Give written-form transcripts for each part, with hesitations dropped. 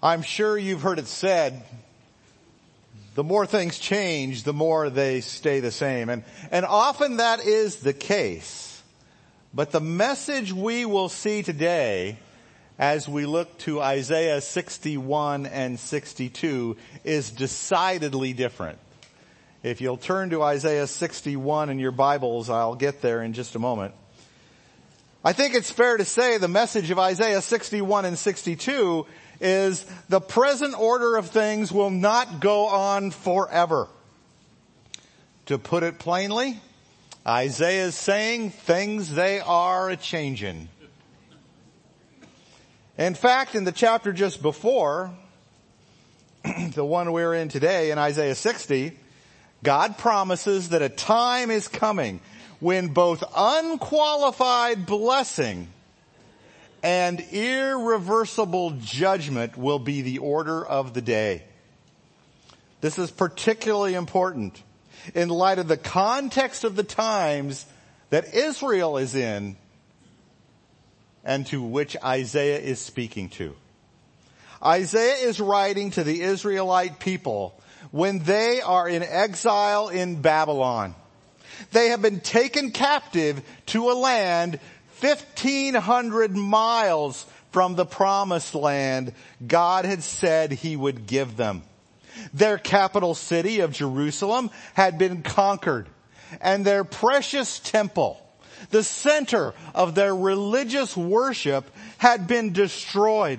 I'm sure you've heard it said, the more things change, the more they stay the same. And often that is the case. But the message we will see today as we look to Isaiah 61 and 62 is decidedly different. If you'll turn to Isaiah 61 in your Bibles, I'll get there in just a moment. I think it's fair to say the message of Isaiah 61 and 62 is the present order of things will not go on forever. To put it plainly, Isaiah is saying things they are a-changin'. In fact, in the chapter just before, the one we're in today in Isaiah 60, God promises that a time is coming when both unqualified blessing and irreversible judgment will be the order of the day. This is particularly important in light of the context of the times that Israel is in and to which Isaiah is speaking to. Isaiah is writing to the Israelite people when they are in exile in Babylon. They have been taken captive to a land 1,500 miles from the promised land God had said he would give them. Their capital city of Jerusalem had been conquered, and their precious temple, the center of their religious worship, had been destroyed.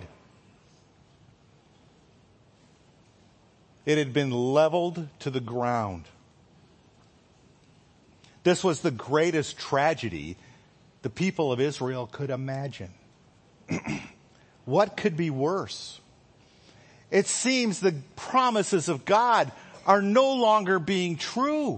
It had been leveled to the ground. This was the greatest tragedy the people of Israel could imagine. What could be worse? It seems the promises of God are no longer being true.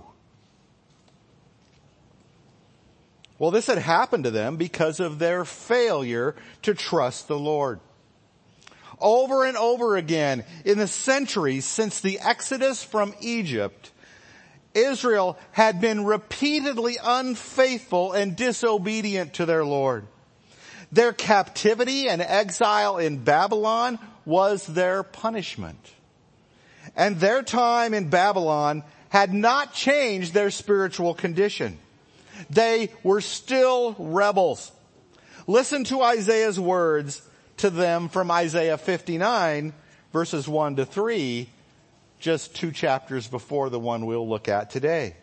Well, this had happened to them because of their failure to trust the Lord. Over and over again, in the centuries since the Exodus from Egypt, Israel had been repeatedly unfaithful and disobedient to their Lord. Their captivity and exile in Babylon was their punishment. And their time in Babylon had not changed their spiritual condition. They were still rebels. Listen to Isaiah's words to them from Isaiah 59, verses 1 to 3, just 2 chapters before the one we'll look at today.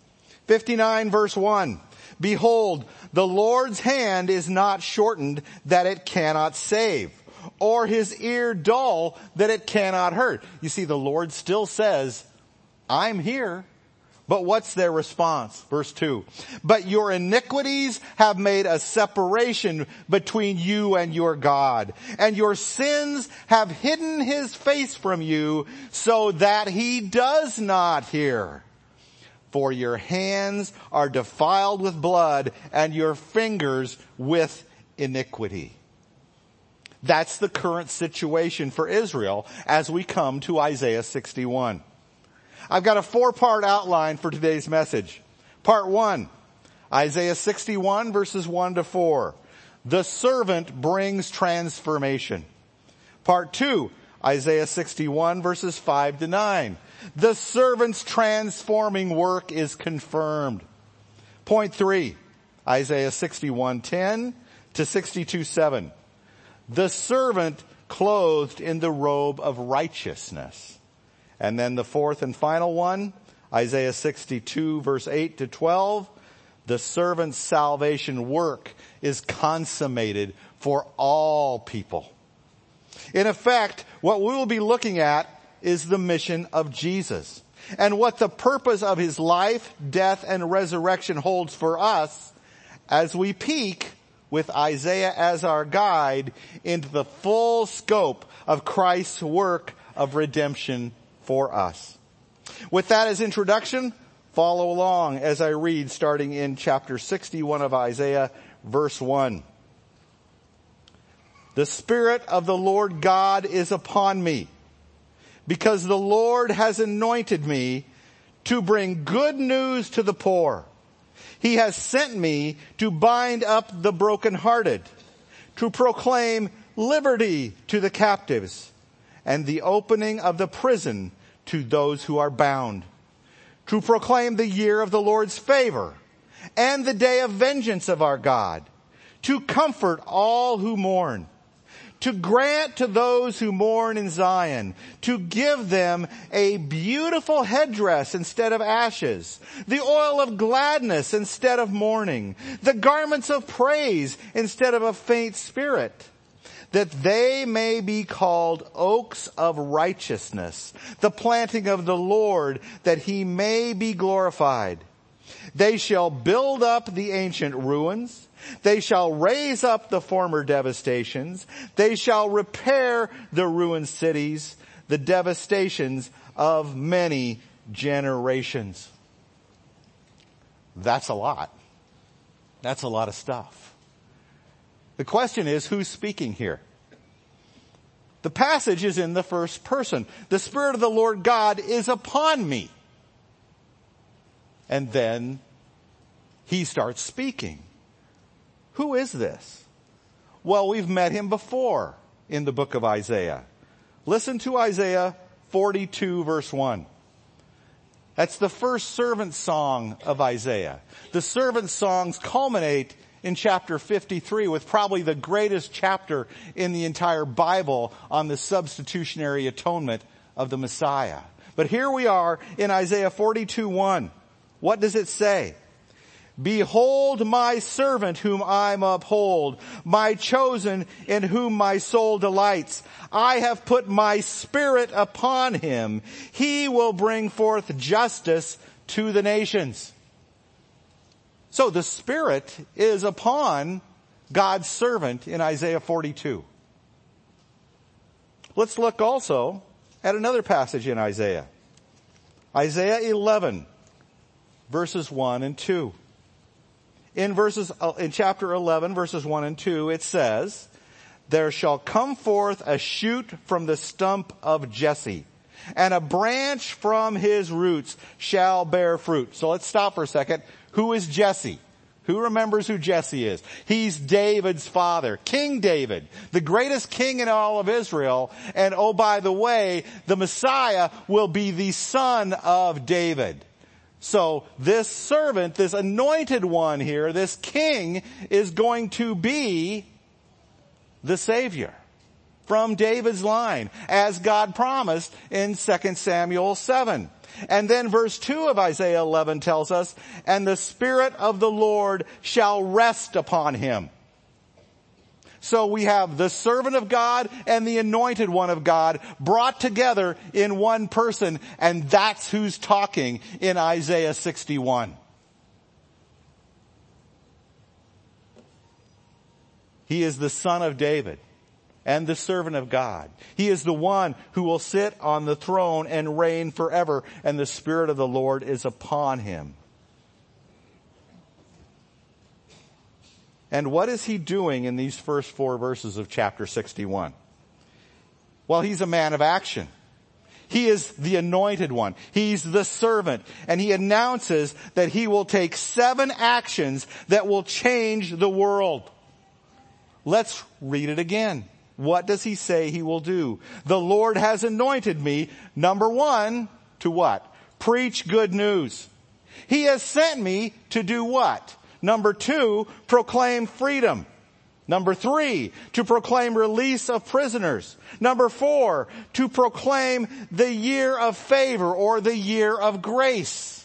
59 verse 1. Behold, the Lord's hand is not shortened that it cannot save, or his ear dull that it cannot hurt. You see, the Lord still says, I'm here. But what's their response? Verse 2. But your iniquities have made a separation between you and your God, and your sins have hidden his face from you so that he does not hear. For your hands are defiled with blood and your fingers with iniquity. That's the current situation for Israel as we come to Isaiah 61. I've got a 4-part outline for today's message. Part 1, Isaiah 61 verses 1 to 4. The servant brings transformation. Part 2, Isaiah 61 verses 5 to 9. The servant's transforming work is confirmed. Point 3, Isaiah 61:10 to 62:7. The servant clothed in the robe of righteousness. And then the fourth and final one, Isaiah 62 verse 8 to 12. The servant's salvation work is consummated for all people. In effect, what we will be looking at is the mission of Jesus and what the purpose of his life, death, and resurrection holds for us as we peek with Isaiah as our guide into the full scope of Christ's work of redemption for us. With that as introduction, follow along as I read starting in chapter 61 of Isaiah, verse 1. The Spirit of the Lord God is upon me, because the Lord has anointed me to bring good news to the poor. He has sent me to bind up the brokenhearted, to proclaim liberty to the captives, and the opening of the prison to those who are bound, to proclaim the year of the Lord's favor and the day of vengeance of our God, to comfort all who mourn, to grant to those who mourn in Zion, to give them a beautiful headdress instead of ashes, the oil of gladness instead of mourning, the garments of praise instead of a faint spirit, that they may be called oaks of righteousness, the planting of the Lord, that he may be glorified. They shall build up the ancient ruins. They shall raise up the former devastations. They shall repair the ruined cities, the devastations of many generations. That's a lot. That's a lot of stuff. The question is, who's speaking here? The passage is in the first person. The Spirit of the Lord God is upon me. And then he starts speaking. Who is this? Well, we've met him before in the book of Isaiah. Listen to Isaiah 42 verse 1. That's the first servant song of Isaiah. The servant songs culminate in chapter 53 with probably the greatest chapter in the entire Bible on the substitutionary atonement of the Messiah. But here we are in Isaiah 42:1. What does it say? Behold my servant whom I uphold, my chosen in whom my soul delights. I have put my spirit upon him. He will bring forth justice to the nations. So the Spirit is upon God's servant in Isaiah 42. Let's look also at another passage in Isaiah. Isaiah 11, verses 1 and 2. In chapter 11, verses 1 and 2, it says, there shall come forth a shoot from the stump of Jesse, and a branch from his roots shall bear fruit. So let's stop for a second. Who is Jesse? Who remembers who Jesse is? He's David's father, King David, the greatest king in all of Israel. And oh, by the way, the Messiah will be the son of David. So this servant, this anointed one here, this king, is going to be the Savior from David's line, as God promised in 2 Samuel 7. And then verse 2 of Isaiah 11 tells us, and the Spirit of the Lord shall rest upon him. So we have the servant of God and the anointed one of God brought together in one person, and that's who's talking in Isaiah 61. He is the son of David and the servant of God. He is the one who will sit on the throne and reign forever, and the Spirit of the Lord is upon him. And what is he doing in these first 4 verses of chapter 61? Well, he's a man of action. He is the anointed one. He's the servant. And he announces that he will take 7 actions that will change the world. Let's read it again. What does he say he will do? The Lord has anointed me, number 1, to what? Preach good news. He has sent me to do what? Number 2, proclaim freedom. Number 3, to proclaim release of prisoners. Number 4, to proclaim the year of favor or the year of grace.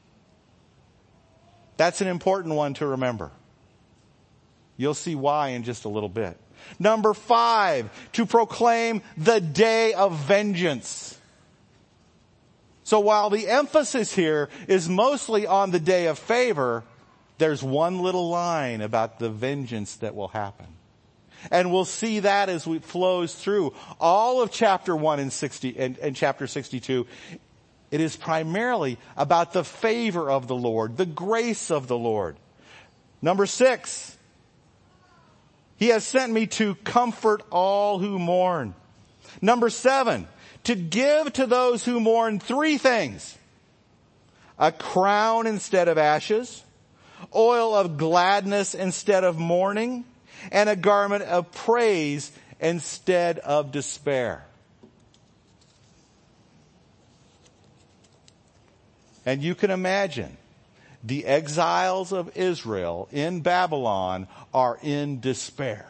That's an important one to remember. You'll see why in just a little bit. Number 5, to proclaim the day of vengeance. So while the emphasis here is mostly on the day of favor, there's one little line about the vengeance that will happen. And we'll see that as it flows through all of chapter 1 and chapter 62. It is primarily about the favor of the Lord, the grace of the Lord. Number 6, he has sent me to comfort all who mourn. Number 7, to give to those who mourn 3 things. A crown instead of ashes, oil of gladness instead of mourning, and a garment of praise instead of despair. And you can imagine the exiles of Israel in Babylon are in despair.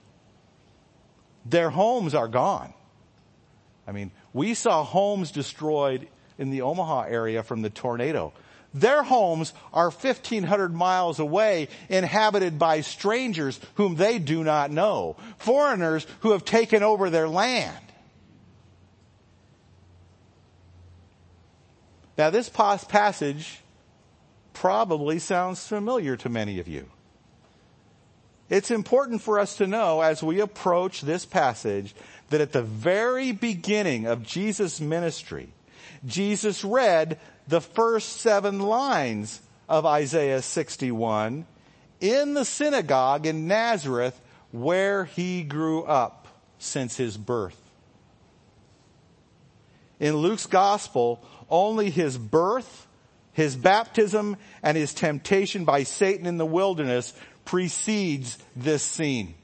Their homes are gone. I mean, we saw homes destroyed in the Omaha area from the tornado. Their homes are 1,500 miles away, inhabited by strangers whom they do not know, foreigners who have taken over their land. Now, this passage probably sounds familiar to many of you. It's important for us to know as we approach this passage that at the very beginning of Jesus' ministry, Jesus read the first 7 lines of Isaiah 61 in the synagogue in Nazareth where he grew up since his birth. In Luke's gospel, only his birth, his baptism, and his temptation by Satan in the wilderness precedes this scene.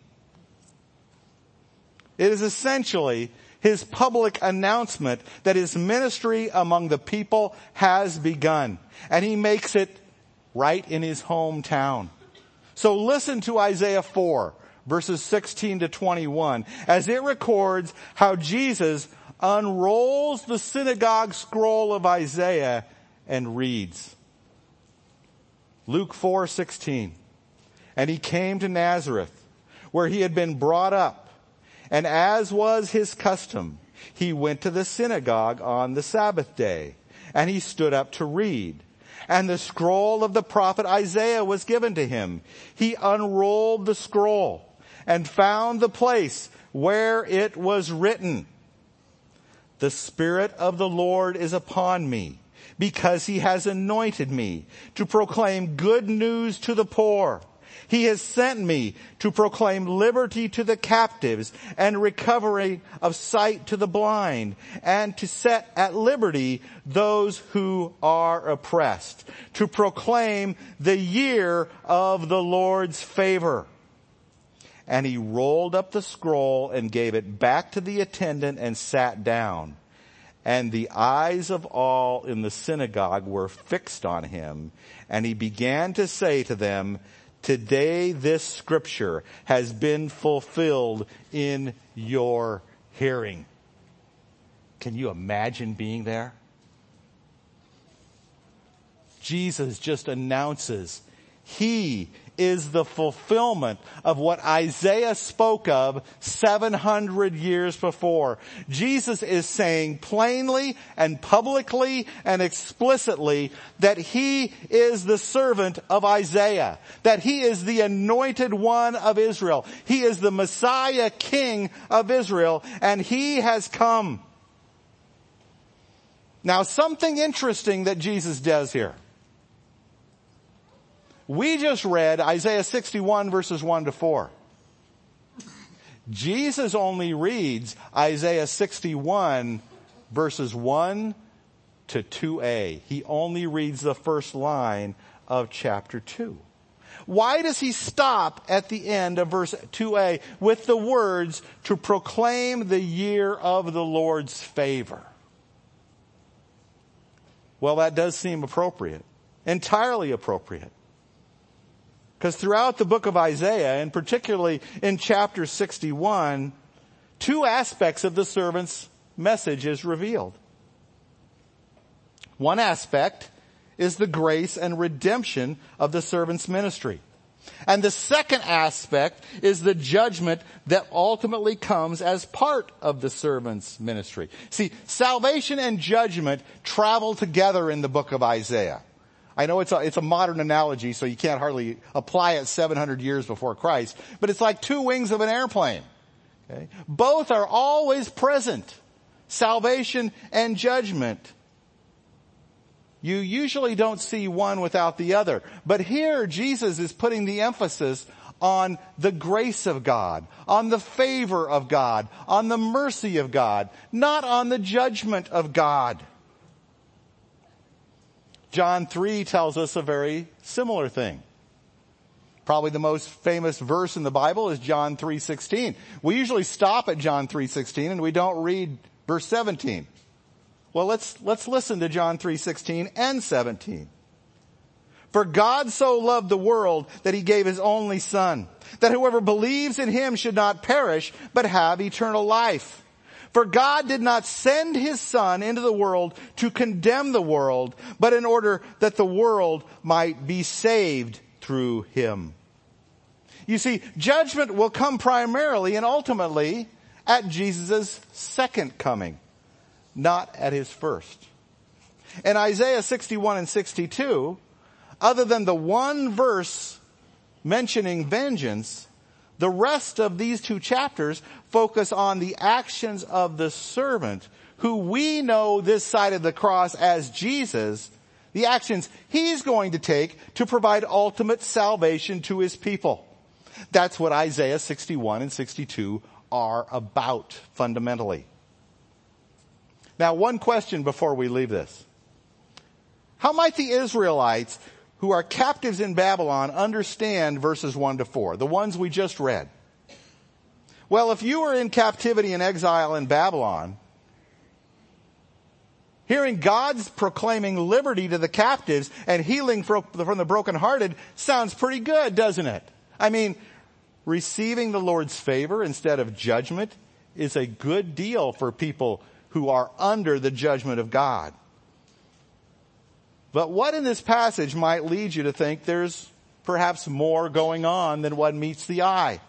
It is essentially his public announcement that his ministry among the people has begun. And he makes it right in his hometown. So listen to Isaiah 4, verses 16 to 21, as it records how Jesus unrolls the synagogue scroll of Isaiah and reads. Luke 4:16. And he came to Nazareth, where he had been brought up. And as was his custom, he went to the synagogue on the Sabbath day, and he stood up to read. And the scroll of the prophet Isaiah was given to him. He unrolled the scroll and found the place where it was written, "The Spirit of the Lord is upon me, because he has anointed me to proclaim good news to the poor. He has sent me to proclaim liberty to the captives and recovery of sight to the blind, and to set at liberty those who are oppressed, to proclaim the year of the Lord's favor." And he rolled up the scroll and gave it back to the attendant and sat down. And the eyes of all in the synagogue were fixed on him, and he began to say to them, "Today this scripture has been fulfilled in your hearing." Can you imagine being there? Jesus just announces he is the fulfillment of what Isaiah spoke of 700 years before. Jesus is saying plainly and publicly and explicitly that he is the servant of Isaiah, that he is the anointed one of Israel. He is the Messiah King of Israel, and he has come. Now, something interesting that Jesus does here. We just read Isaiah 61 verses 1 to 4. Jesus only reads Isaiah 61 verses 1 to 2a. He only reads the first line of chapter 2. Why does he stop at the end of verse 2a with the words, "to proclaim the year of the Lord's favor"? Well, that does seem appropriate, entirely appropriate. Because throughout the book of Isaiah, and particularly in chapter 61, 2 aspects of the servant's message is revealed. One aspect is the grace and redemption of the servant's ministry. And the second aspect is the judgment that ultimately comes as part of the servant's ministry. See, salvation and judgment travel together in the book of Isaiah. I know it's a modern analogy, so you can't hardly apply it 700 years before Christ, but it's like 2 wings of an airplane. Okay? Both are always present. Salvation and judgment. You usually don't see one without the other. But here Jesus is putting the emphasis on the grace of God, on the favor of God, on the mercy of God, not on the judgment of God. John 3 tells us a very similar thing. Probably the most famous verse in the Bible is John 3:16. We usually stop at John 3:16 and we don't read verse 17. Well, let's listen to John 3:16 and 17. For God so loved the world that he gave his only Son, that whoever believes in him should not perish, but have eternal life. For God did not send his Son into the world to condemn the world, but in order that the world might be saved through him. You see, judgment will come primarily and ultimately at Jesus' second coming, not at his first. In Isaiah 61 and 62, other than the one verse mentioning vengeance, the rest of these two chapters focus on the actions of the servant, who we know this side of the cross as Jesus, the actions he's going to take to provide ultimate salvation to his people. That's what Isaiah 61 and 62 are about fundamentally. Now, one question before we leave this. How might the Israelites who are captives in Babylon understand verses 1 to 4, the ones we just read? Well, if you were in captivity and exile in Babylon, hearing God's proclaiming liberty to the captives and healing from the brokenhearted sounds pretty good, doesn't it? I mean, receiving the Lord's favor instead of judgment is a good deal for people who are under the judgment of God. But what in this passage might lead you to think there's perhaps more going on than what meets the eye?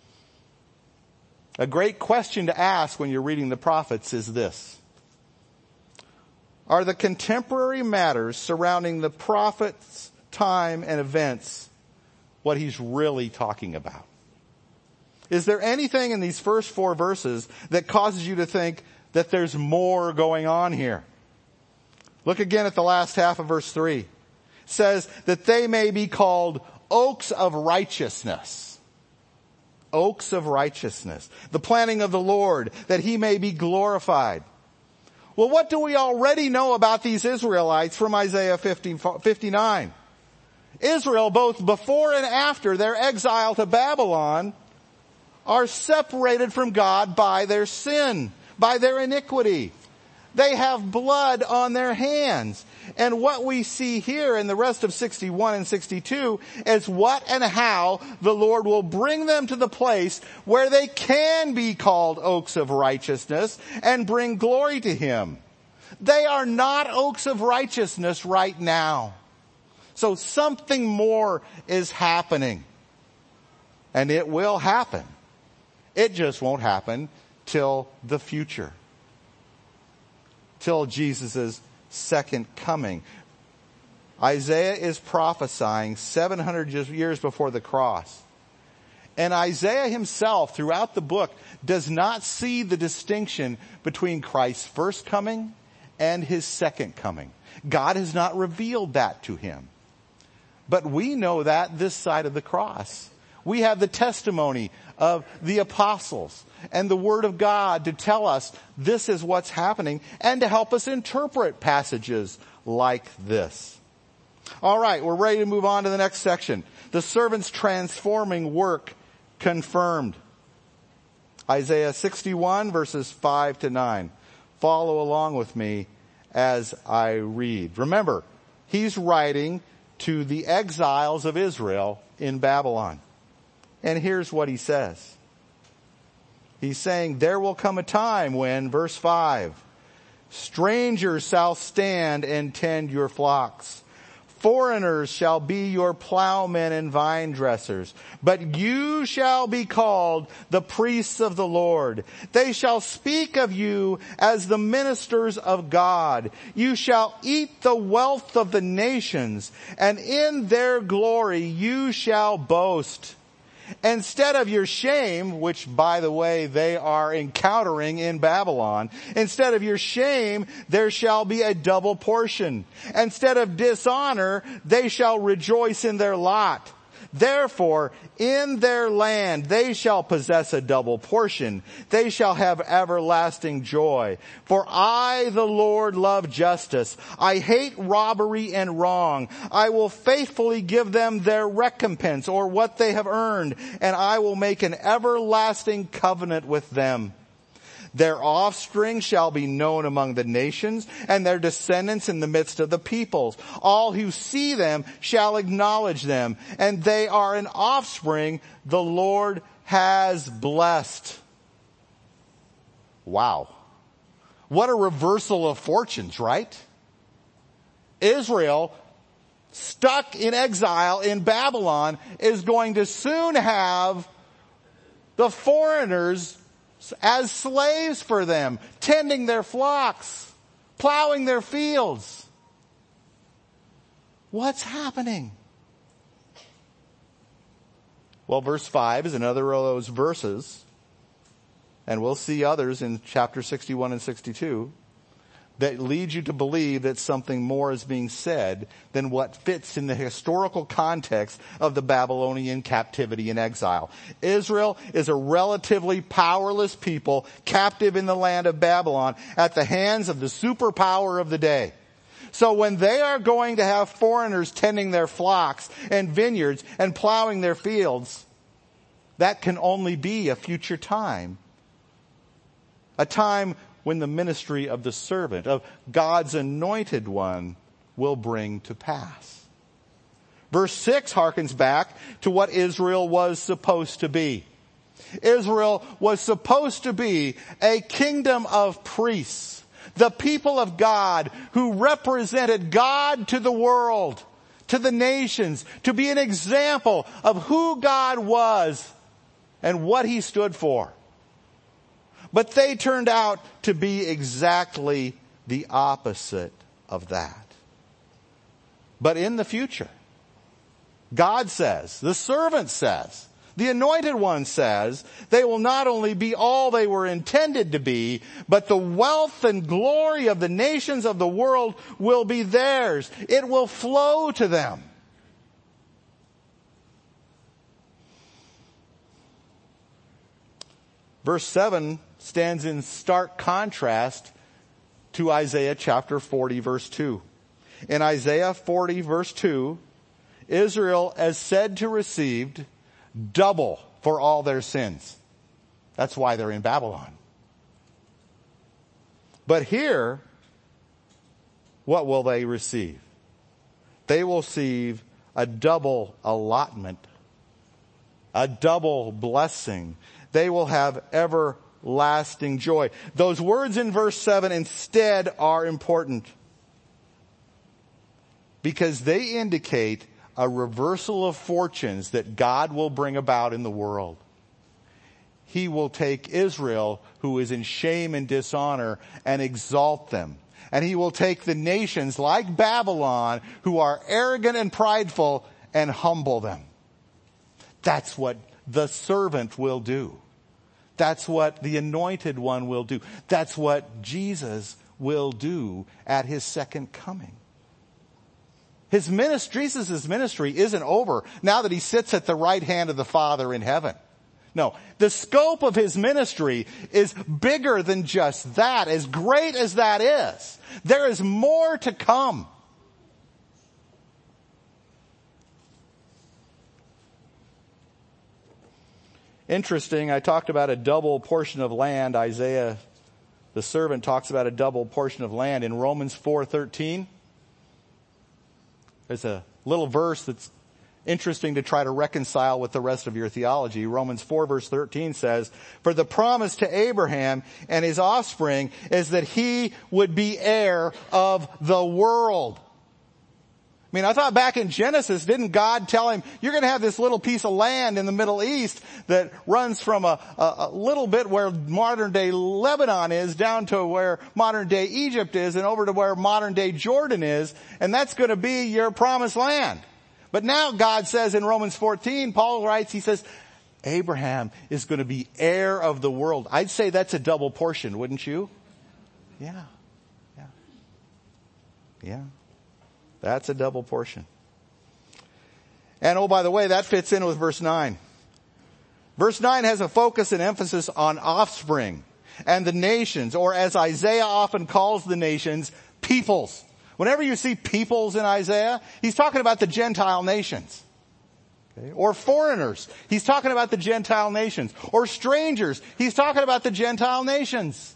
A great question to ask when you're reading the prophets is this: are the contemporary matters surrounding the prophet's time and events what he's really talking about? Is there anything in these first 4 verses that causes you to think that there's more going on here? Look again at the last half of verse 3. It says that they may be called oaks of righteousness. Oaks of righteousness. The planting of the Lord, that he may be glorified. Well, what do we already know about these Israelites from Isaiah 59? Israel, both before and after their exile to Babylon, are separated from God by their sin, by their iniquity. They have blood on their hands. And what we see here in the rest of 61 and 62 is what and how the Lord will bring them to the place where they can be called oaks of righteousness and bring glory to him. They are not oaks of righteousness right now. So something more is happening. And it will happen. It just won't happen till the future. Till Jesus' second coming. Isaiah is prophesying 700 years before the cross. And Isaiah himself, throughout the book, does not see the distinction between Christ's first coming and his second coming. God has not revealed that to him. But we know that this side of the cross. We have the testimony of the apostles and the Word of God to tell us this is what's happening and to help us interpret passages like this. All right, we're ready to move on to the next section. The servant's transforming work confirmed. Isaiah 61 verses 5 to 9. Follow along with me as I read. Remember, he's writing to the exiles of Israel in Babylon. And here's what he says. He's saying, there will come a time when, verse 5, strangers shall stand and tend your flocks. Foreigners shall be your plowmen and vine dressers. But you shall be called the priests of the Lord. They shall speak of you as the ministers of God. You shall eat the wealth of the nations, and in their glory you shall boast. Instead of your shame, which, by the way, they are encountering in Babylon, instead of your shame, there shall be a double portion. Instead of dishonor, they shall rejoice in their lot. Therefore, in their land they shall possess a double portion. They shall have everlasting joy. For I, the Lord, love justice. I hate robbery and wrong. I will faithfully give them their recompense, or what they have earned, and I will make an everlasting covenant with them. Their offspring shall be known among the nations, and their descendants in the midst of the peoples. All who see them shall acknowledge them, and they are an offspring the Lord has blessed. Wow. What a reversal of fortunes, right? Israel, stuck in exile in Babylon, is going to soon have the foreigners as slaves for them, tending their flocks, plowing their fields. What's happening? Well, verse 5 is another of those verses, and we'll see others in chapter 61 and 62, that lead you to believe that something more is being said than what fits in the historical context of the Babylonian captivity and exile. Israel is a relatively powerless people captive in the land of Babylon at the hands of the superpower of the day. So when they are going to have foreigners tending their flocks and vineyards and plowing their fields, that can only be a future time. A time when the ministry of the servant, of God's anointed one, will bring to pass. Verse 6 harkens back to what Israel was supposed to be. Israel was supposed to be a kingdom of priests, the people of God who represented God to the world, to the nations, to be an example of who God was and what he stood for. But they turned out to be exactly the opposite of that. But in the future, God says, the servant says, the anointed one says, they will not only be all they were intended to be, but the wealth and glory of the nations of the world will be theirs. It will flow to them. Verse 7 stands in stark contrast to Isaiah chapter 40 verse 2. In Isaiah 40 verse 2, Israel is said to receive double for all their sins. That's why they're in Babylon. But here, what will they receive? They will receive a double allotment, a double blessing. They will have everlasting joy. Those words in verse 7 instead are important because they indicate a reversal of fortunes that God will bring about in the world. He will take Israel, who is in shame and dishonor, and exalt them. And he will take the nations like Babylon, who are arrogant and prideful, and humble them. That's what the servant will do. That's what the anointed one will do. That's what Jesus will do at his second coming. His ministry, Jesus' ministry isn't over now that he sits at the right hand of the Father in heaven. No, the scope of his ministry is bigger than just that. As great as that is, there is more to come. Interesting, I talked about a double portion of land. Isaiah, the servant, talks about a double portion of land in Romans 4:13. There's a little verse that's interesting to try to reconcile with the rest of your theology. Romans 4 verse 13 says, "For the promise to Abraham and his offspring is that he would be heir of the world." I mean, I thought back in Genesis, didn't God tell him, you're going to have this little piece of land in the Middle East that runs from a little bit where modern day Lebanon is down to where modern day Egypt is and over to where modern day Jordan is, and that's going to be your promised land. But now God says in Romans 14, Paul writes, he says, Abraham is going to be heir of the world. I'd say that's a double portion, wouldn't you? Yeah. That's a double portion. And oh, by the way, that fits in with verse 9. Verse 9 has a focus and emphasis on offspring and the nations, or as Isaiah often calls the nations, peoples. Whenever you see peoples in Isaiah, he's talking about the Gentile nations. Okay? Or foreigners. He's talking about the Gentile nations. Or strangers. He's talking about the Gentile nations.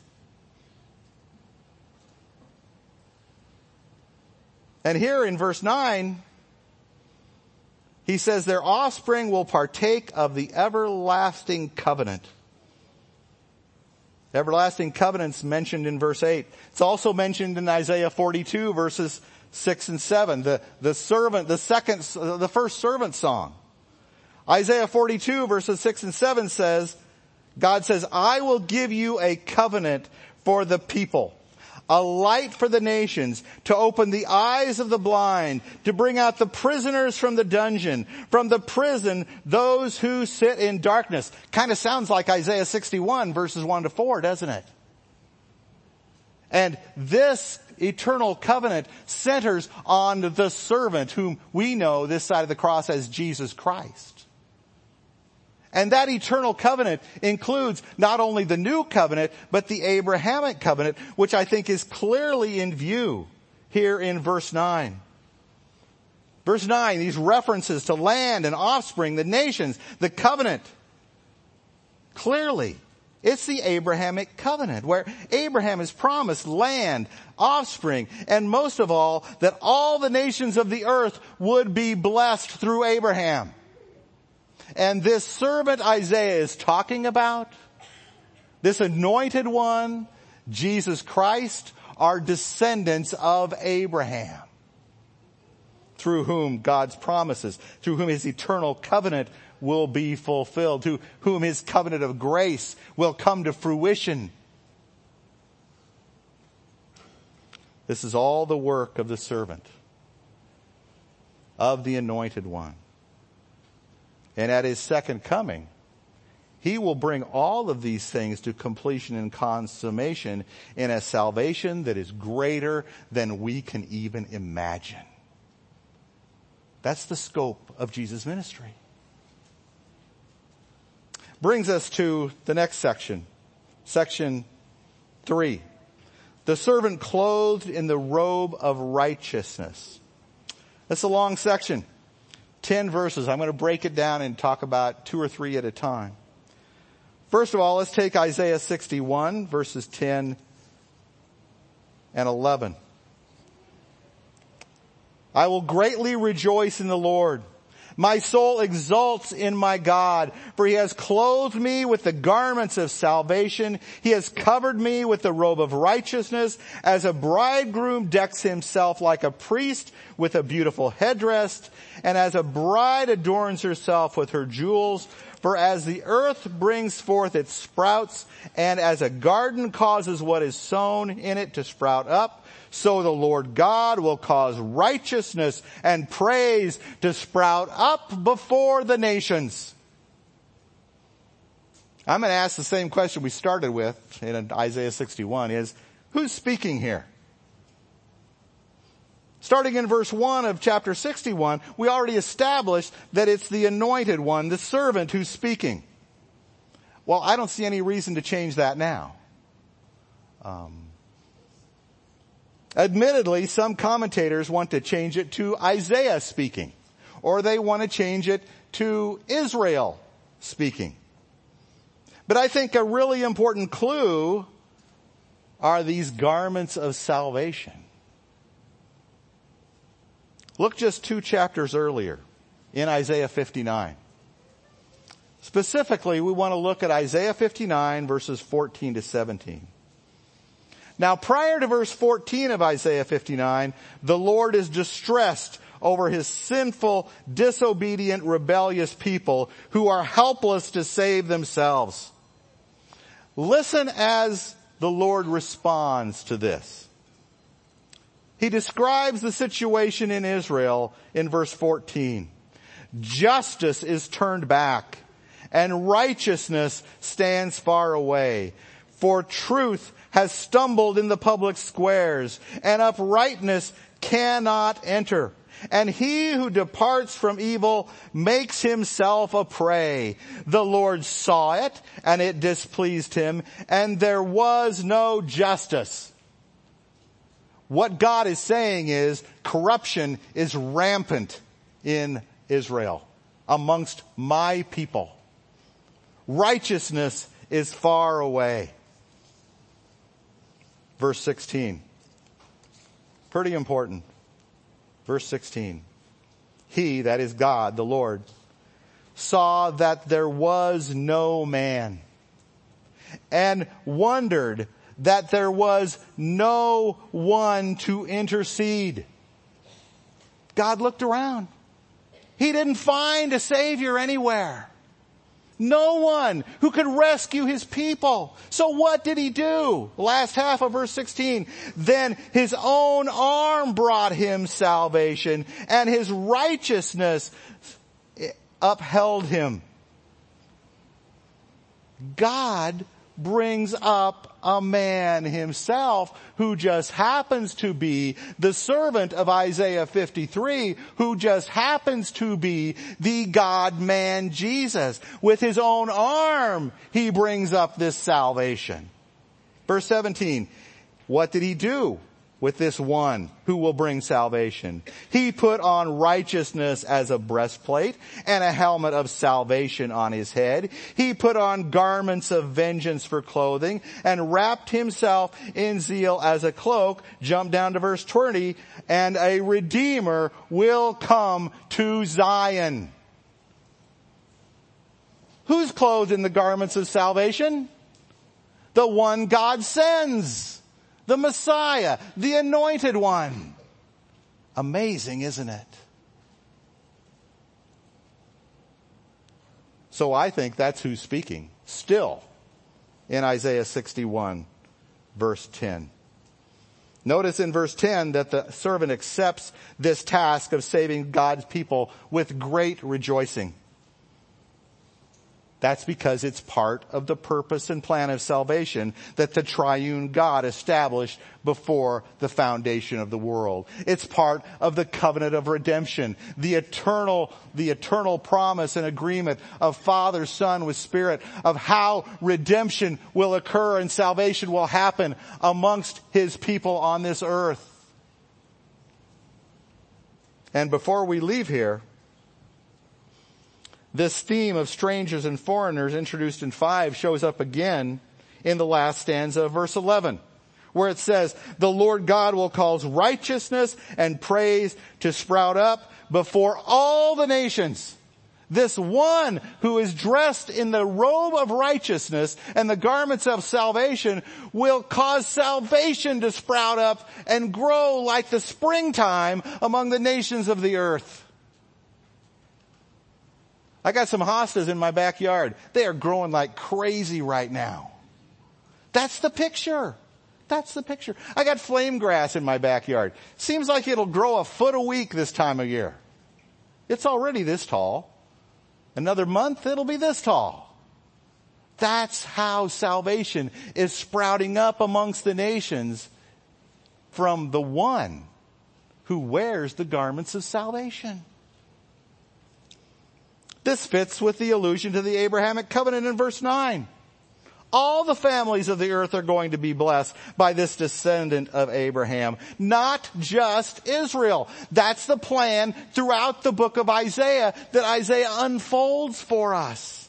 And here in verse 9, he says their offspring will partake of the everlasting covenant. Everlasting covenant's mentioned in verse 8. It's also mentioned in Isaiah 42 verses 6 and 7. The first servant song. Isaiah 42 verses 6 and 7 says, God says, I will give you a covenant for the people, a light for the nations, to open the eyes of the blind, to bring out the prisoners from the dungeon, from the prison, those who sit in darkness. Kind of sounds like Isaiah 61 verses 1 to 4, doesn't it? And this eternal covenant centers on the servant whom we know this side of the cross as Jesus Christ. And that eternal covenant includes not only the new covenant, but the Abrahamic covenant, which I think is clearly in view here in verse 9. Verse 9, these references to land and offspring, the nations, the covenant. Clearly, it's the Abrahamic covenant where Abraham is promised land, offspring, and most of all, that all the nations of the earth would be blessed through Abraham. And this servant Isaiah is talking about, this anointed one, Jesus Christ, are descendants of Abraham, through whom God's promises, through whom his eternal covenant will be fulfilled, to whom his covenant of grace will come to fruition. This is all the work of the servant, of the anointed one. And at his second coming, he will bring all of these things to completion and consummation in a salvation that is greater than we can even imagine. That's the scope of Jesus' ministry. Brings us to the next section. Section 3. The servant clothed in the robe of righteousness. That's a long section. 10 verses. I'm going to break it down and talk about 2 or 3 at a time. First of all, let's take Isaiah 61 verses 10 and 11. I will greatly rejoice in the Lord. My soul exults in my God, for he has clothed me with the garments of salvation. He has covered me with the robe of righteousness, as a bridegroom decks himself like a priest with a beautiful headdress, and as a bride adorns herself with her jewels. For as the earth brings forth its sprouts, and as a garden causes what is sown in it to sprout up, so the Lord God will cause righteousness and praise to sprout up before the nations. I'm going to ask the same question we started with in Isaiah 61 is, who's speaking here? Starting in verse 1 of chapter 61, we already established that it's the anointed one, the servant, who's speaking. Well, I don't see any reason to change that now. Admittedly, some commentators want to change it to Isaiah speaking, or they want to change it to Israel speaking. But I think a really important clue are these garments of salvation. Look just 2 chapters earlier in Isaiah 59. Specifically, we want to look at Isaiah 59 verses 14 to 17. Now, prior to verse 14 of Isaiah 59, the Lord is distressed over his sinful, disobedient, rebellious people who are helpless to save themselves. Listen as the Lord responds to this. He describes the situation in Israel in verse 14. Justice is turned back, and righteousness stands far away. For truth has stumbled in the public squares, and uprightness cannot enter. And he who departs from evil makes himself a prey. The Lord saw it, and it displeased him, and there was no justice. What God is saying is corruption is rampant in Israel. amongst my people. Righteousness is far away. Verse 16. Pretty important. Verse 16. He, that is God, the Lord, saw that there was no man, and wondered that there was no one to intercede. God looked around. He didn't find a Savior anywhere. No one who could rescue his people. So what did he do? Last half of verse 16. Then his own arm brought him salvation, and his righteousness upheld him. God brings up a man himself who just happens to be the servant of Isaiah 53, who just happens to be the God-man Jesus. With his own arm, he brings up this salvation. Verse 17, what did he do with this one who will bring salvation? He put on righteousness as a breastplate and a helmet of salvation on his head. He put on garments of vengeance for clothing and wrapped himself in zeal as a cloak. Jump down to verse 20. And a Redeemer will come to Zion. Who's clothed in the garments of salvation? The one God sends. The Messiah, the Anointed One. Amazing, isn't it? So I think that's who's speaking still in Isaiah 61, verse 10. Notice in verse 10 that the servant accepts this task of saving God's people with great rejoicing. That's because it's part of the purpose and plan of salvation that the triune God established before the foundation of the world. It's part of the covenant of redemption, the eternal promise and agreement of Father, Son with Spirit, of how redemption will occur and salvation will happen amongst his people on this earth. And before we leave here, this theme of strangers and foreigners introduced in 5 shows up again in the last stanza of verse 11, where it says, the Lord God will cause righteousness and praise to sprout up before all the nations. This one who is dressed in the robe of righteousness and the garments of salvation will cause salvation to sprout up and grow like the springtime among the nations of the earth. I got some hostas in my backyard. They are growing like crazy right now. That's the picture. That's the picture. I got flame grass in my backyard. Seems like it'll grow a foot a week this time of year. It's already this tall. Another month, it'll be this tall. That's how salvation is sprouting up amongst the nations from the one who wears the garments of salvation. This fits with the allusion to the Abrahamic covenant in verse 9. All the families of the earth are going to be blessed by this descendant of Abraham, not just Israel. That's the plan throughout the book of Isaiah that Isaiah unfolds for us.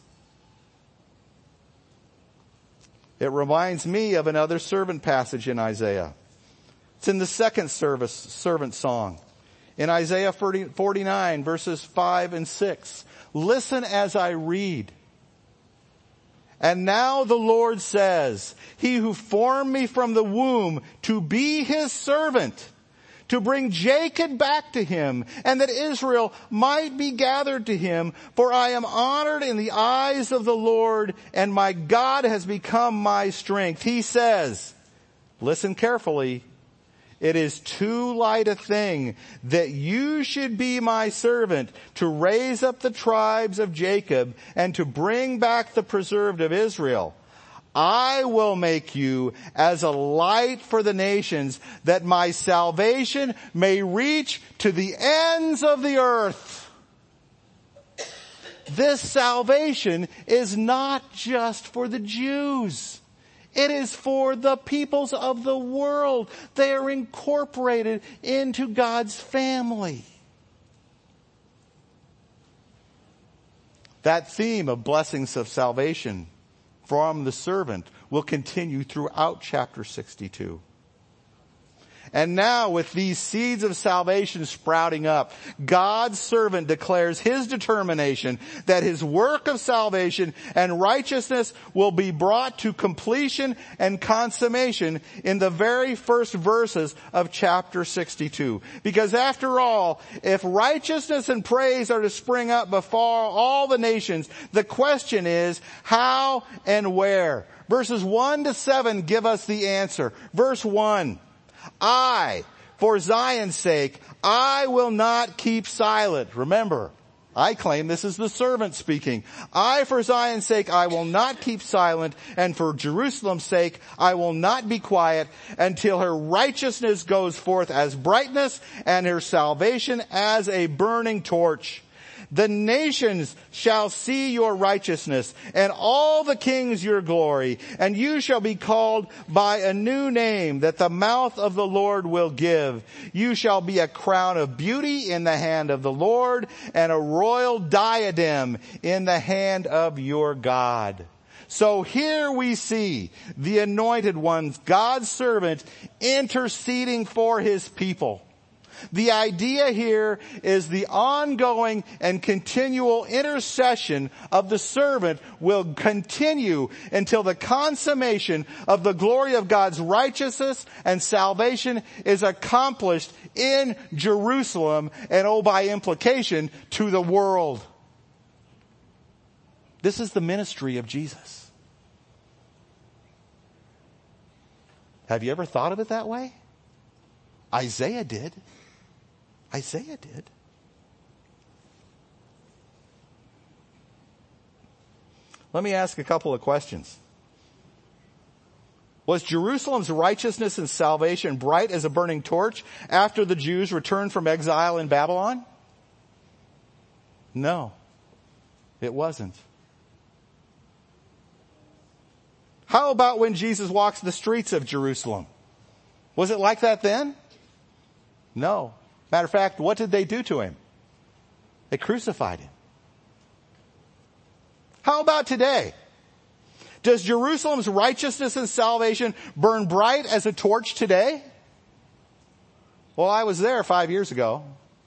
It reminds me of another servant passage in Isaiah. It's in the second servant song. In Isaiah 49, verses 5 and 6. Listen as I read. And now the Lord says, he who formed me from the womb to be his servant, to bring Jacob back to him, and that Israel might be gathered to him. For I am honored in the eyes of the Lord, and my God has become my strength. He says, listen carefully, it is too light a thing that you should be my servant to raise up the tribes of Jacob and to bring back the preserved of Israel. I will make you as a light for the nations, that my salvation may reach to the ends of the earth. This salvation is not just for the Jews. It is for the peoples of the world. They are incorporated into God's family. That theme of blessings of salvation from the servant will continue throughout chapter 62. And now with these seeds of salvation sprouting up, God's servant declares his determination that his work of salvation and righteousness will be brought to completion and consummation in the very first verses of chapter 62. Because after all, if righteousness and praise are to spring up before all the nations, the question is how and where. Verses 1 to 7 give us the answer. Verse 1. For Zion's sake, I will not keep silent. Remember, I claim this is the servant speaking. For Zion's sake, I will not keep silent, and for Jerusalem's sake, I will not be quiet until her righteousness goes forth as brightness and her salvation as a burning torch. The nations shall see your righteousness, and all the kings your glory, and you shall be called by a new name that the mouth of the Lord will give. You shall be a crown of beauty in the hand of the Lord, and a royal diadem in the hand of your God. So here we see the anointed ones, God's servant, interceding for his people. The idea here is the ongoing and continual intercession of the servant will continue until the consummation of the glory of God's righteousness and salvation is accomplished in Jerusalem and, by implication, to the world. This is the ministry of Jesus. Have you ever thought of it that way? Isaiah did. Let me ask a couple of questions. Was Jerusalem's righteousness and salvation bright as a burning torch after the Jews returned from exile in Babylon? No, it wasn't. How about when Jesus walks the streets of Jerusalem? Was it like that then? No. Matter of fact, what did they do to him? They crucified him. How about today? Does Jerusalem's righteousness and salvation burn bright as a torch today? Well, I was there 5 years ago.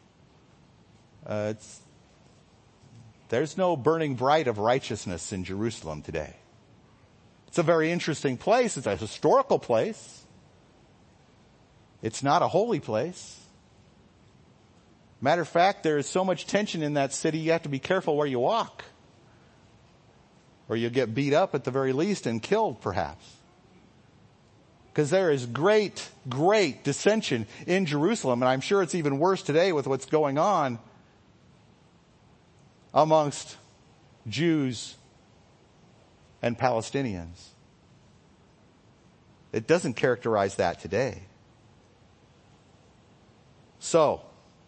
There's no burning bright of righteousness in Jerusalem today. It's a very interesting place. It's a historical place. It's not a holy place. Matter of fact, there is so much tension in that city, you have to be careful where you walk. Or you'll get beat up at the very least and killed, perhaps. Because there is great dissension in Jerusalem, and I'm sure it's even worse today with what's going on amongst Jews and Palestinians. It doesn't characterize that today. So,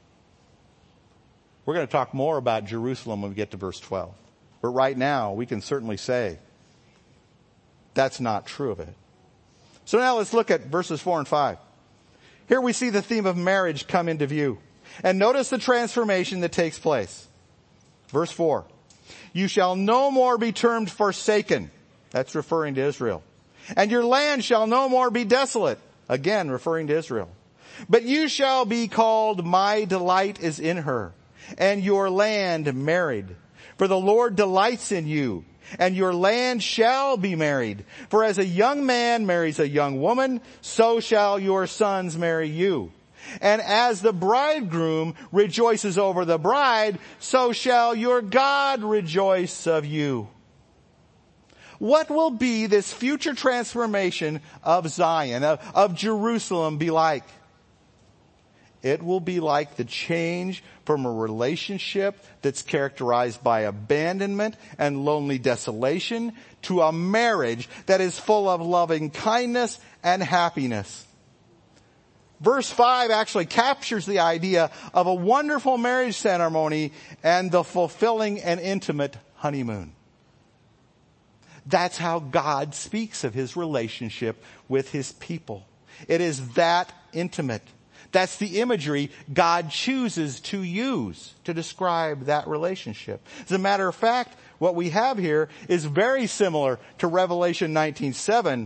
we're going to talk more about Jerusalem when we get to verse 12. But right now, we can certainly say that's not true of it. So now let's look at verses 4 and 5. Here we see the theme of marriage come into view. And notice the transformation that takes place. Verse 4. You shall no more be termed forsaken. That's referring to Israel. And your land shall no more be desolate. Again, referring to Israel. But you shall be called, my delight is in her, and your land married. For the Lord delights in you, and your land shall be married. For as a young man marries a young woman, so shall your sons marry you. And as the bridegroom rejoices over the bride, so shall your God rejoice of you. What will be this future transformation of Zion, of Jerusalem be like? It will be like the change from a relationship that's characterized by abandonment and lonely desolation to a marriage that is full of loving kindness and happiness. Verse 5 actually captures the idea of a wonderful marriage ceremony and the fulfilling and intimate honeymoon. That's how God speaks of his relationship with his people. It is that intimate. That's the imagery God chooses to use to describe that relationship. As a matter of fact, what we have here is very similar to Revelation 19:7,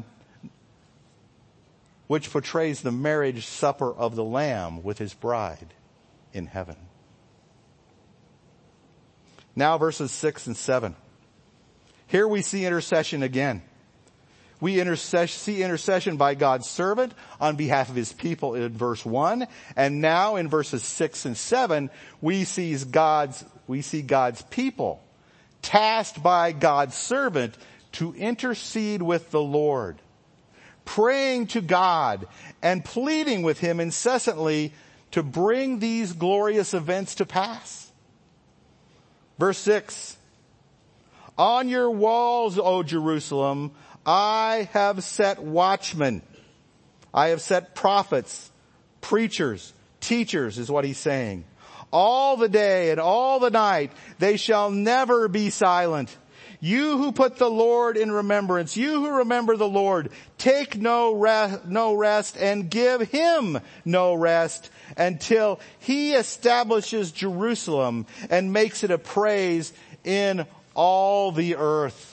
which portrays the marriage supper of the Lamb with his bride in heaven. Now verses 6 and 7. Here we see intercession again. We see intercession by God's servant on behalf of his people in verse 1. And now in verses 6 and 7, we see God's people tasked by God's servant to intercede with the Lord, praying to God and pleading with him incessantly to bring these glorious events to pass. Verse 6, on your walls, O Jerusalem, I have set watchmen. I have set prophets, preachers, teachers is what he's saying. All the day and all the night they shall never be silent. You who put the Lord in remembrance, you who remember the Lord, take no rest and give him no rest until he establishes Jerusalem and makes it a praise in all the earth.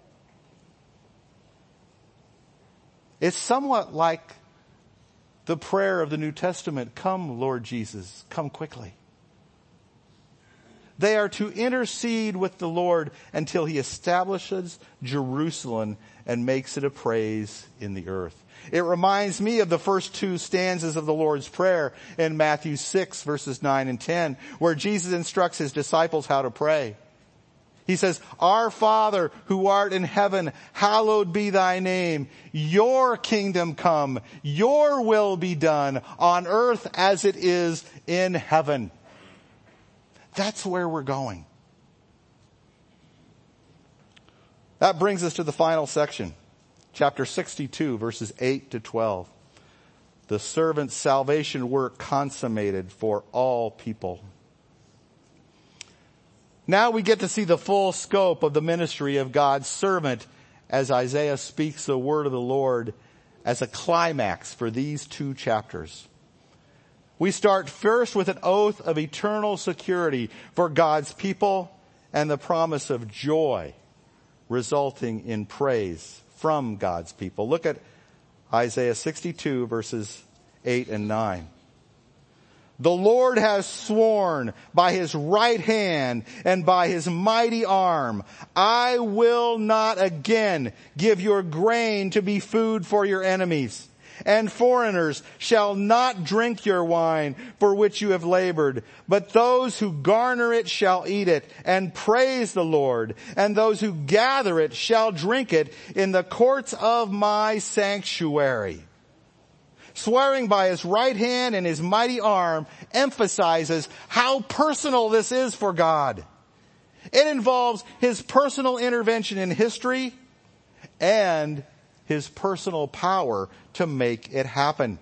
It's somewhat like the prayer of the New Testament, come Lord Jesus, come quickly. They are to intercede with the Lord until he establishes Jerusalem and makes it a praise in the earth. It reminds me of the first two stanzas of the Lord's Prayer in Matthew 6 verses 9 and 10, where Jesus instructs his disciples how to pray. He says, Our Father who art in heaven, hallowed be thy name. Your kingdom come, your will be done on earth as it is in heaven. That's where we're going. That brings us to the final section, chapter 62, verses 8 to 12. The servant's salvation work consummated for all people. Now we get to see the full scope of the ministry of God's servant as Isaiah speaks the word of the Lord as a climax for these two chapters. We start first with an oath of eternal security for God's people and the promise of joy resulting in praise from God's people. Look at Isaiah 62 verses 8 and 9. The Lord has sworn by his right hand and by his mighty arm, I will not again give your grain to be food for your enemies. And foreigners shall not drink your wine for which you have labored, but those who garner it shall eat it and praise the Lord. And those who gather it shall drink it in the courts of my sanctuary. Swearing by his right hand and his mighty arm emphasizes how personal this is for God. It involves his personal intervention in history and his personal power to make it happen.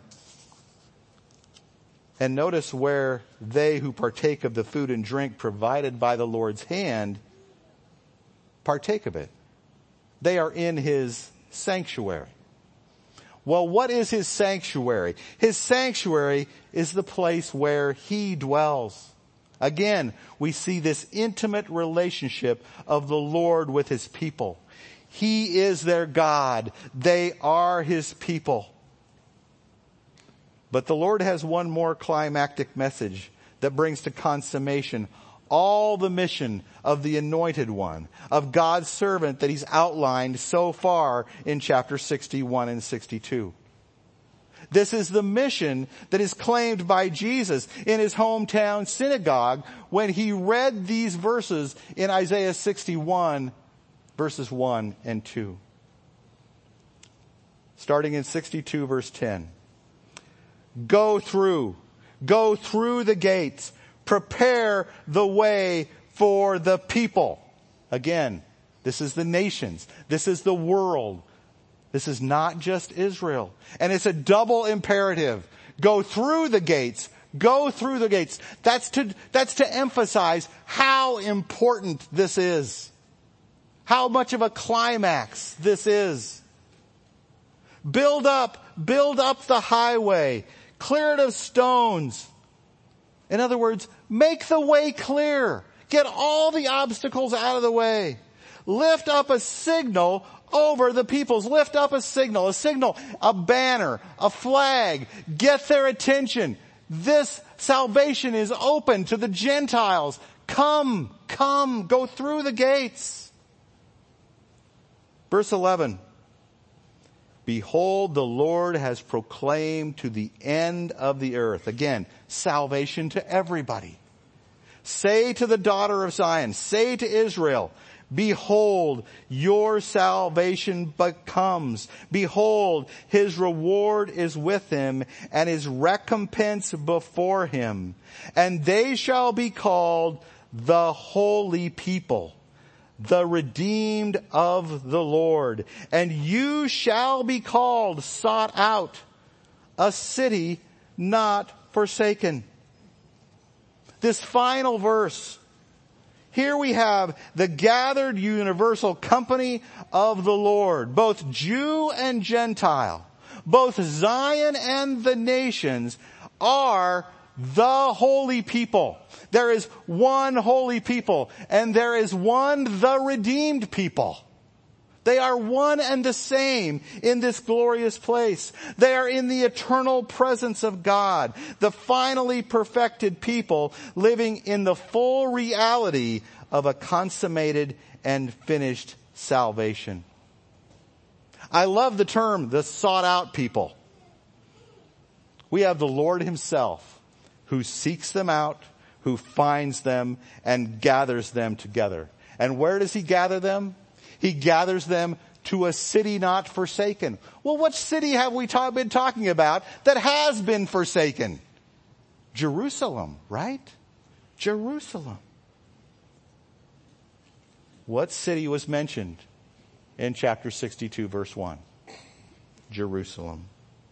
And notice where they who partake of the food and drink provided by the Lord's hand partake of it. They are in his sanctuary. Well, what is his sanctuary? His sanctuary is the place where he dwells. Again, we see this intimate relationship of the Lord with his people. He is their God. They are his people. But the Lord has one more climactic message that brings to consummation all the mission of the Anointed One, of God's servant that he's outlined so far in chapter 61 and 62. This is the mission that is claimed by Jesus in his hometown synagogue when he read these verses in Isaiah 61, verses 1 and 2. Starting in 62, verse 10. Go through the gates. Prepare the way for the people. Again, this is the nations. This is the world. This is not just Israel. And it's a double imperative. Go through the gates. Go through the gates. That's to emphasize how important this is. How much of a climax this is. Build up the highway. Clear it of stones. In other words, make the way clear. Get all the obstacles out of the way. Lift up a signal over the peoples. Lift up a signal, a banner, a flag. Get their attention. This salvation is open to the Gentiles. Come, go through the gates. Verse 11. Behold, the Lord has proclaimed to the end of the earth. Again, salvation to everybody. Say to the daughter of Zion, say to Israel, behold, your salvation comes. Behold, his reward is with him, and his recompense before him. And they shall be called the holy people, the redeemed of the Lord. And you shall be called, sought out, a city not forsaken. This final verse, here we have the gathered universal company of the Lord, both Jew and Gentile, both Zion and the nations are the holy people. There is one holy people, and there is one the redeemed people. They are one and the same in this glorious place. They are in the eternal presence of God, the finally perfected people living in the full reality of a consummated and finished salvation. I love the term, the sought out people. We have the Lord himself who seeks them out, who finds them and gathers them together. And where does he gather them? He gathers them to a city not forsaken. Well, what city have we been talking about that has been forsaken? Jerusalem, right? Jerusalem. What city was mentioned in chapter 62, verse 1? Jerusalem.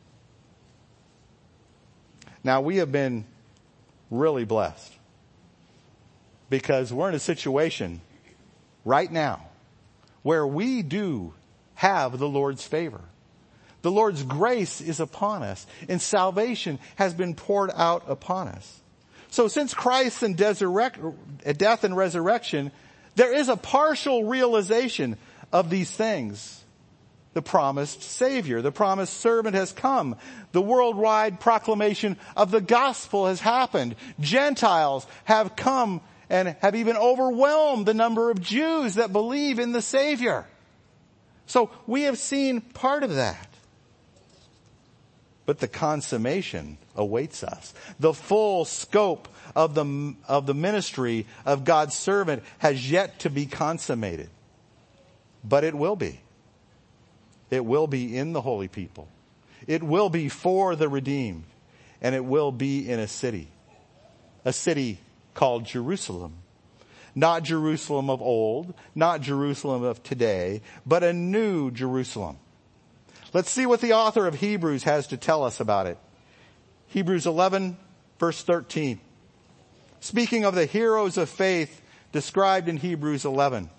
Now, we have been really blessed because we're in a situation right now where we do have the Lord's favor. The Lord's grace is upon us, and salvation has been poured out upon us. So since Christ's death and resurrection, there is a partial realization of these things. The promised Savior, the promised servant has come. The worldwide proclamation of the gospel has happened. Gentiles have come and have even overwhelmed the number of Jews that believe in the Savior. So we have seen part of that. But the consummation awaits us. The full scope of the ministry of God's servant has yet to be consummated. But it will be. It will be in the holy people. It will be for the redeemed. And it will be in a city. A city called Jerusalem. Not Jerusalem of old, not Jerusalem of today, but a new Jerusalem. Let's see what the author of Hebrews has to tell us about it. Hebrews 11, verse 13. Speaking of the heroes of faith described in Hebrews 11,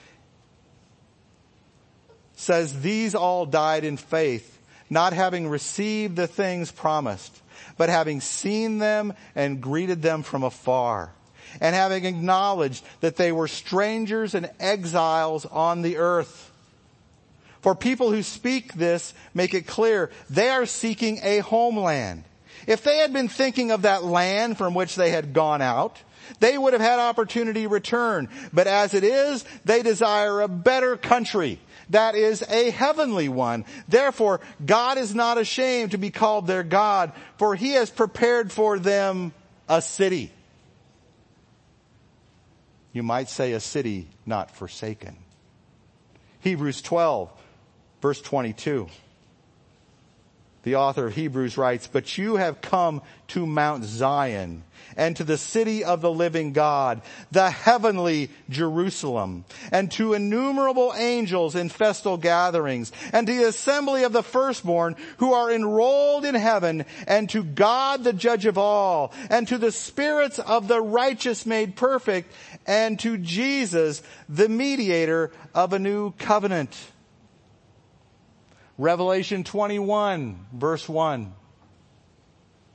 says, these all died in faith, not having received the things promised, but having seen them and greeted them from afar, and having acknowledged that they were strangers and exiles on the earth. For people who speak this make it clear they are seeking a homeland. If they had been thinking of that land from which they had gone out, they would have had opportunity to return. But as it is, they desire a better country. That is a heavenly one. Therefore, God is not ashamed to be called their God, for he has prepared for them a city. You might say a city not forsaken. Hebrews 12, verse 22. The author of Hebrews writes, but you have come to Mount Zion and to the city of the living God, the heavenly Jerusalem, and to innumerable angels in festal gatherings, and to the assembly of the firstborn who are enrolled in heaven, and to God the judge of all, and to the spirits of the righteous made perfect, and to Jesus, the mediator of a new covenant. Revelation 21, verse 1.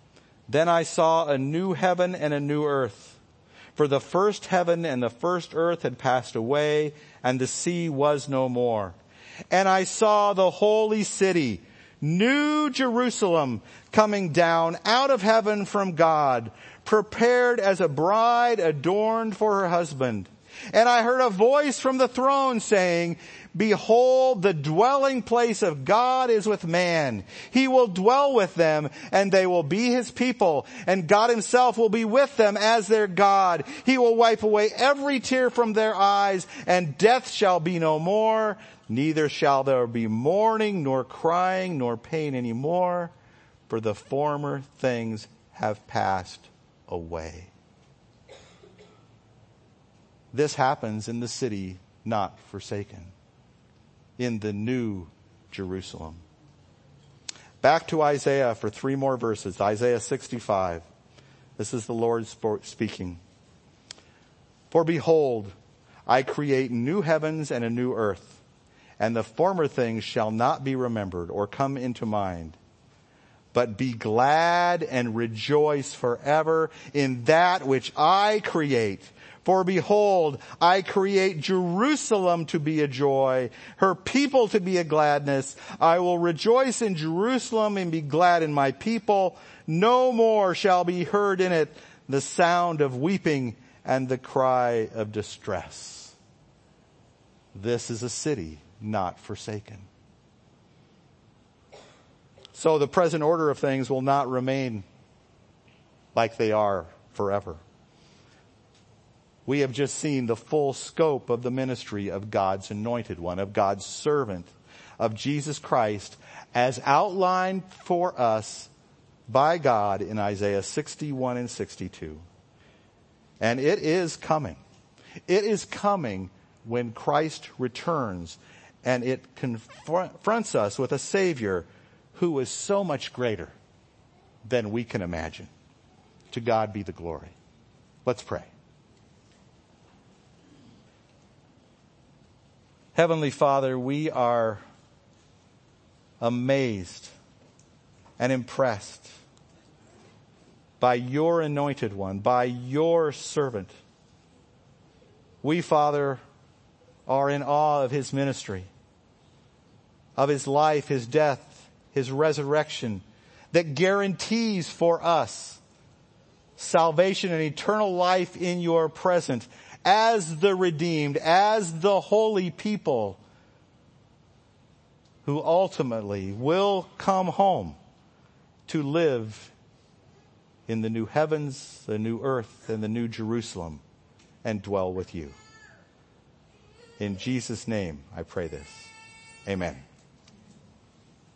Then I saw a new heaven and a new earth. For the first heaven and the first earth had passed away, and the sea was no more. And I saw the holy city, New Jerusalem, coming down out of heaven from God, prepared as a bride adorned for her husband. And I heard a voice from the throne saying, Behold, the dwelling place of God is with man. He will dwell with them, and they will be his people. And God himself will be with them as their God. He will wipe away every tear from their eyes, and death shall be no more. Neither shall there be mourning, nor crying, nor pain anymore, for the former things have passed away. This happens in the city not forsaken, in the New Jerusalem. Back to Isaiah for 3 more verses. Isaiah 65. This is the Lord speaking. For behold, I create new heavens and a new earth, and the former things shall not be remembered or come into mind. But be glad and rejoice forever in that which I create. For behold, I create Jerusalem to be a joy, her people to be a gladness. I will rejoice in Jerusalem and be glad in my people. No more shall be heard in it the sound of weeping and the cry of distress. This is a city not forsaken. So the present order of things will not remain like they are forever. We have just seen the full scope of the ministry of God's anointed one, of God's servant, of Jesus Christ, as outlined for us by God in Isaiah 61 and 62. And it is coming. It is coming when Christ returns, and it confronts us with a Savior who is so much greater than we can imagine. To God be the glory. Let's pray. Heavenly Father, we are amazed and impressed by your anointed one, by your servant. We, Father, are in awe of his ministry, of his life, his death, his resurrection, that guarantees for us salvation and eternal life in your presence, as the redeemed, as the holy people who ultimately will come home to live in the new heavens, the new earth, and the new Jerusalem, and dwell with you. In Jesus' name, I pray this. Amen.